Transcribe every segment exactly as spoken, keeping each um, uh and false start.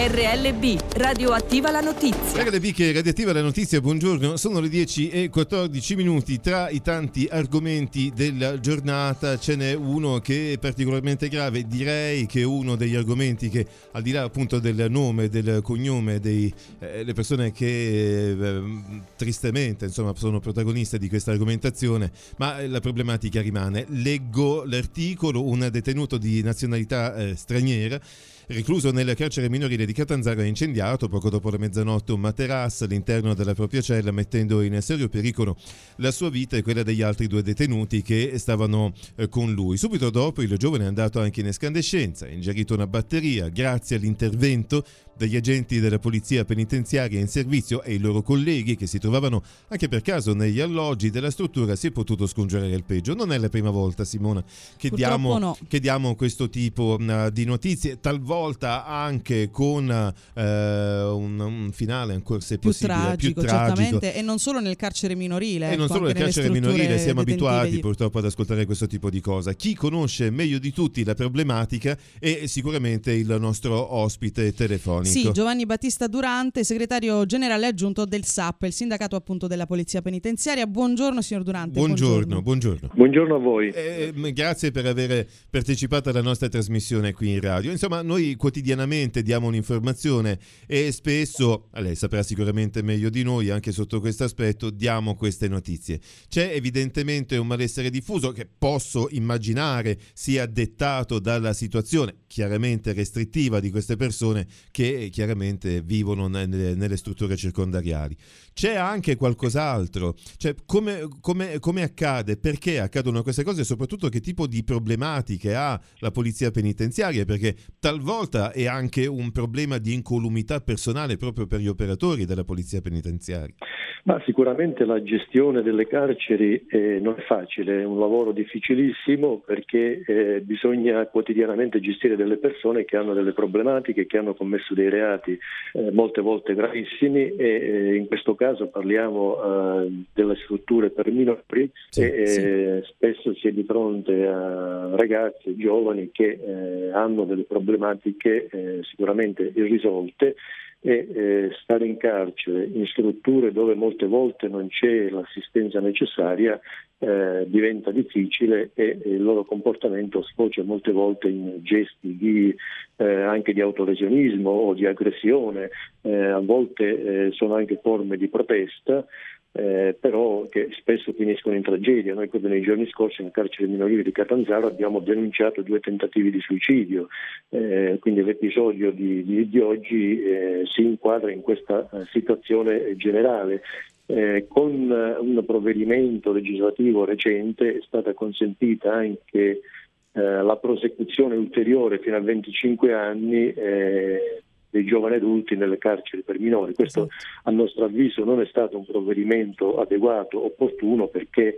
R L B, Radioattiva la notizia. R L B che Radioattiva la notizia, buongiorno, sono le dieci e quattordici minuti. Tra i tanti argomenti della giornata ce n'è uno che è particolarmente grave, direi che è uno degli argomenti che, al di là appunto del nome, del cognome, delle eh, persone che eh, tristemente insomma sono protagoniste di questa argomentazione, ma la problematica rimane. Leggo l'articolo: un detenuto di nazionalità eh, straniera recluso nel carcere minorile di Catanzaro ha incendiato poco dopo la mezzanotte un materasso all'interno della propria cella, mettendo in serio pericolo la sua vita e quella degli altri due detenuti che stavano eh, con lui. Subito dopo il giovane è andato anche in escandescenza, ha ingerito una batteria. Grazie all'intervento degli agenti della polizia penitenziaria in servizio e i loro colleghi che si trovavano anche per caso negli alloggi della struttura si è potuto scongiurare il peggio. Non è la prima volta, Simona, che, diamo, no. che diamo questo tipo uh, di notizie, talvolta anche con uh, un, un finale ancora se più possibile tragico, più tragico, certamente, e non solo nel carcere minorile, e ecco, non solo nel carcere minorile. Siamo abituati purtroppo ad ascoltare questo tipo di cosa. Chi conosce meglio di tutti la problematica è sicuramente il nostro ospite telefonico. Sì, Giovanni Battista Durante, segretario generale aggiunto del S A P, il sindacato appunto della Polizia Penitenziaria. Buongiorno signor Durante. Buongiorno, buongiorno. Buongiorno a voi. Eh, grazie per aver partecipato alla nostra trasmissione qui in radio. Insomma, noi quotidianamente diamo un'informazione e spesso, lei saprà sicuramente meglio di noi anche sotto questo aspetto, diamo queste notizie. C'è evidentemente un malessere diffuso che posso immaginare sia dettato dalla situazione chiaramente restrittiva di queste persone che chiaramente vivono nelle, nelle strutture circondariali. C'è anche qualcos'altro, cioè come, come, come accade, perché accadono queste cose e soprattutto che tipo di problematiche ha la polizia penitenziaria, perché talvolta è anche un problema di incolumità personale proprio per gli operatori della polizia penitenziaria. Ma sicuramente la gestione delle carceri eh, non è facile, è un lavoro difficilissimo perché eh, bisogna quotidianamente gestire delle persone che hanno delle problematiche, che hanno commesso dei reati eh, molte volte gravissimi e eh, in questo caso parliamo eh, delle strutture per minori sì, e sì. Eh, spesso si è di fronte a ragazzi giovani che eh, hanno delle problematiche eh, sicuramente irrisolte e eh, stare in carcere in strutture dove molte volte non c'è l'assistenza necessaria eh, diventa difficile e, e il loro comportamento sfocia molte volte in gesti di, eh, anche di autolesionismo o di aggressione, eh, a volte eh, sono anche forme di protesta. Eh, però che spesso finiscono in tragedia. Noi proprio nei giorni scorsi nel carcere minorile di Catanzaro abbiamo denunciato due tentativi di suicidio, eh, quindi l'episodio di, di, di oggi eh, si inquadra in questa eh, situazione generale. Eh, con eh, un provvedimento legislativo recente è stata consentita anche eh, la prosecuzione ulteriore fino a venticinque anni eh, dei giovani adulti nelle carceri per minori. Questo a nostro avviso non è stato un provvedimento adeguato, opportuno, perché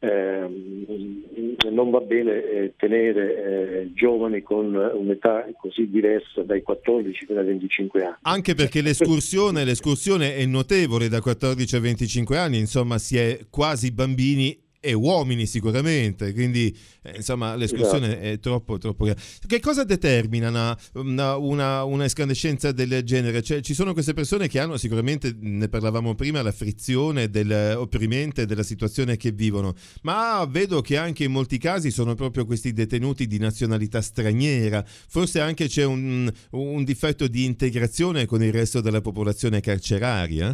eh, non va bene eh, tenere eh, giovani con un'età così diversa dai quattordici fino ai venticinque anni. Anche perché l'escursione, l'escursione è notevole da quattordici a venticinque anni, insomma si è quasi bambini e uomini sicuramente, quindi eh, insomma l'escursione esatto. È troppo troppo grande. Che cosa determina una, una, una, una escandescenza del genere? Cioè, ci sono queste persone che hanno sicuramente, ne parlavamo prima, la frizione del opprimente della situazione che vivono, ma vedo che anche in molti casi sono proprio questi detenuti di nazionalità straniera, forse anche c'è un, un difetto di integrazione con il resto della popolazione carceraria?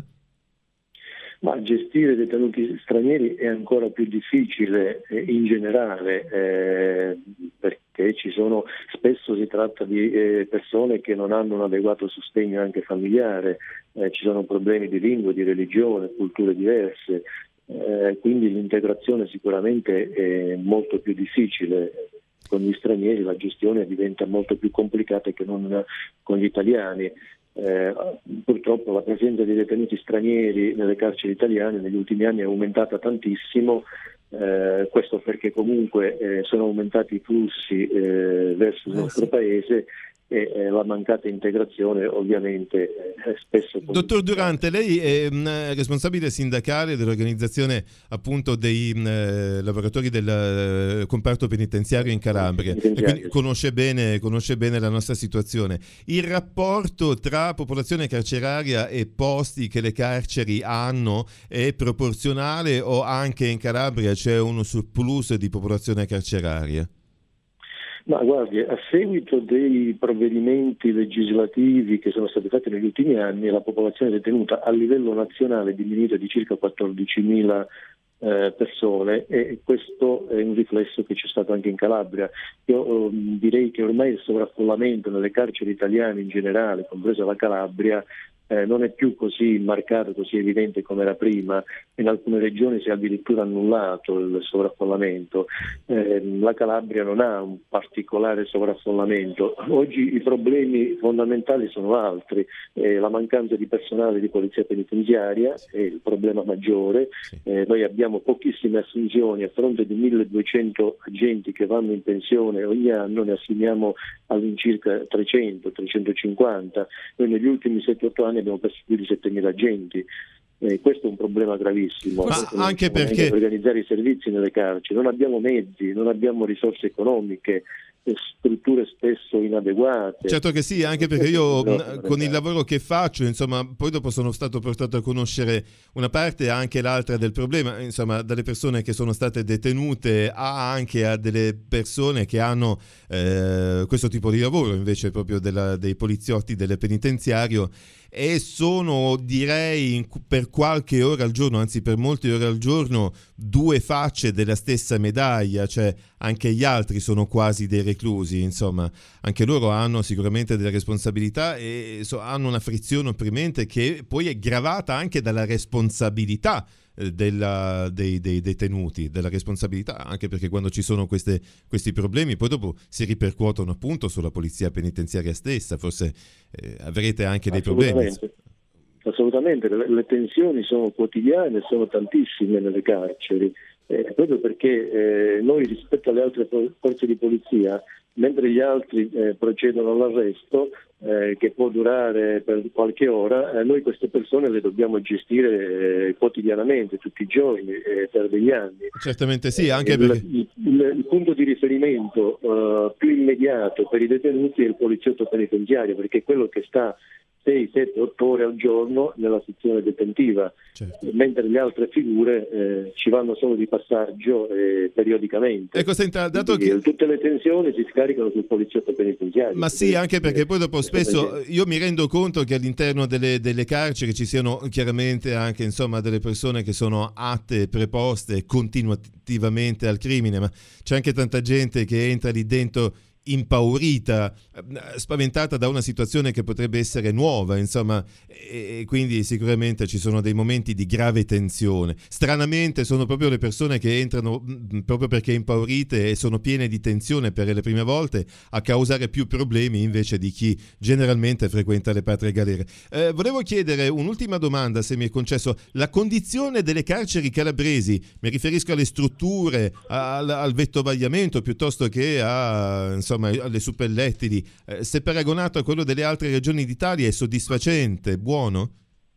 Ma gestire detenuti stranieri è ancora più difficile eh, in generale eh, perché ci sono, spesso si tratta di eh, persone che non hanno un adeguato sostegno anche familiare, eh, ci sono problemi di lingua, di religione, culture diverse, eh, quindi l'integrazione sicuramente è molto più difficile. Con gli stranieri la gestione diventa molto più complicata che non con gli italiani. Eh, purtroppo la presenza di detenuti stranieri nelle carceri italiane negli ultimi anni è aumentata tantissimo, eh, questo perché comunque eh, sono aumentati i flussi eh, verso il nostro paese e eh, la mancata integrazione ovviamente eh, spesso. Dottor Durante, lei è mh, responsabile sindacale dell'organizzazione appunto dei mh, lavoratori del uh, comparto penitenziario in Calabria, e quindi conosce bene, conosce bene la nostra situazione. Il rapporto tra popolazione carceraria e posti che le carceri hanno è proporzionale, o anche in Calabria c'è uno surplus di popolazione carceraria? Ma guardi, a seguito dei provvedimenti legislativi che sono stati fatti negli ultimi anni, la popolazione detenuta a livello nazionale è diminuita di circa quattordicimila eh, persone, e questo è un riflesso che c'è stato anche in Calabria. Io eh, direi che ormai il sovraffollamento nelle carceri italiane in generale, compresa la Calabria, Eh, non è più così marcato, così evidente come era prima. In alcune regioni si è addirittura annullato il sovraffollamento. Eh, la Calabria non ha un particolare sovraffollamento. Oggi i problemi fondamentali sono altri. Eh, la mancanza di personale di polizia penitenziaria è il problema maggiore. Eh, noi abbiamo pochissime assunzioni, a fronte di milleduecento agenti che vanno in pensione ogni anno, ne assumiamo all'incirca trecento trecentocinquanta. Noi negli ultimi sette otto anni abbiamo perso più di settemila agenti. Eh, questo è un problema gravissimo. Ma anche perché organizzare i servizi nelle carceri, non abbiamo mezzi, non abbiamo risorse economiche, strutture spesso inadeguate. Certo che sì, anche perché io con il lavoro che faccio, insomma, poi dopo sono stato portato a conoscere una parte e anche l'altra del problema, insomma, dalle persone che sono state detenute a anche a delle persone che hanno eh, questo tipo di lavoro invece proprio della, dei poliziotti del penitenziario, e sono, direi, per qualche ora al giorno, anzi per molte ore al giorno, due facce della stessa medaglia, cioè anche gli altri sono quasi dei reclusi, insomma, anche loro hanno sicuramente delle responsabilità e so, hanno una frizione opprimente che poi è gravata anche dalla responsabilità della, dei, dei detenuti, della responsabilità, anche perché quando ci sono queste, questi problemi poi dopo si ripercuotono appunto sulla polizia penitenziaria stessa. Forse eh, avrete anche dei problemi. Assolutamente, le, le tensioni sono quotidiane, sono tantissime nelle carceri, eh, proprio perché eh, noi rispetto alle altre forze di polizia, mentre gli altri eh, procedono all'arresto, eh, che può durare per qualche ora, eh, noi queste persone le dobbiamo gestire eh, quotidianamente, tutti i giorni, eh, per degli anni. Certamente sì, anche il, perché... il, il, il punto di riferimento uh, più immediato per i detenuti è il poliziotto penitenziario, perché è quello che sta sei, sette, otto ore al giorno nella sezione detentiva, certo. Mentre le altre figure eh, ci vanno solo di passaggio eh, periodicamente. Ecco, senta, dato Quindi, che... tutte le tensioni si scaricano sul poliziotto penitenziario. Ma sì, anche perché poi dopo spesso io mi rendo conto che all'interno delle, delle carceri ci siano chiaramente anche insomma delle persone che sono atte, preposte continuativamente al crimine, ma c'è anche tanta gente che entra lì dentro impaurita, spaventata da una situazione che potrebbe essere nuova, insomma, e quindi sicuramente ci sono dei momenti di grave tensione. Stranamente sono proprio le persone che entrano proprio perché impaurite e sono piene di tensione per le prime volte a causare più problemi invece di chi generalmente frequenta le patrie galere. Eh, volevo chiedere un'ultima domanda, se mi è concesso. La condizione delle carceri calabresi, mi riferisco alle strutture, al, al vettovagliamento piuttosto che a, insomma, alle suppellettili, eh, se paragonato a quello delle altre regioni d'Italia, è soddisfacente, buono?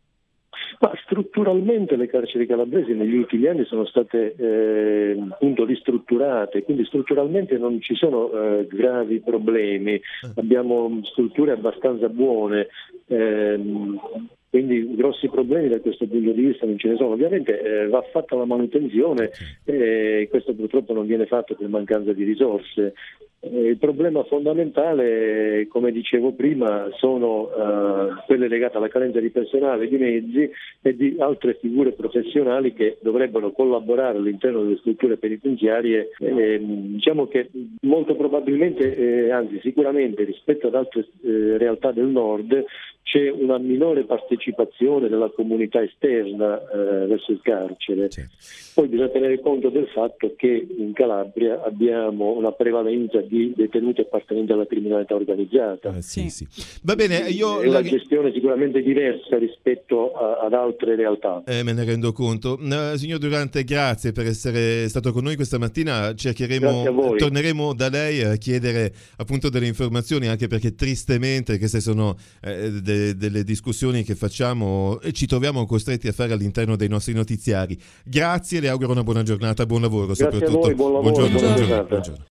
Ma strutturalmente le carceri calabresi negli ultimi anni sono state eh, appunto ristrutturate, quindi strutturalmente non ci sono eh, gravi problemi, abbiamo strutture abbastanza buone, ehm, quindi grossi problemi da questo punto di vista non ce ne sono. Ovviamente eh, va fatta la manutenzione e eh, questo purtroppo non viene fatto per mancanza di risorse. Eh, il problema fondamentale, come dicevo prima, sono eh, quelle legate alla carenza di personale, di mezzi e di altre figure professionali che dovrebbero collaborare all'interno delle strutture penitenziarie. Eh, diciamo che molto probabilmente, eh, anzi sicuramente rispetto ad altre eh, realtà del nord, c'è una minore partecipazione della comunità esterna eh, verso il carcere. Certo. Poi bisogna tenere conto del fatto che in Calabria abbiamo una prevalenza di detenuti appartenenti alla criminalità organizzata. Eh, sì, sì. Va bene, io è una gestione sicuramente diversa rispetto a, ad altre realtà. Eh, me ne rendo conto. Uh, signor Durante, grazie per essere stato con noi questa mattina. Cercheremo, torneremo da lei a chiedere appunto delle informazioni, anche perché tristemente queste sono eh, de- delle discussioni che facciamo e ci troviamo costretti a fare all'interno dei nostri notiziari. Grazie, le auguro una buona giornata, buon lavoro. Grazie soprattutto. a voi, buon lavoro, buongiorno, buona buongiorno, giornata. buongiorno.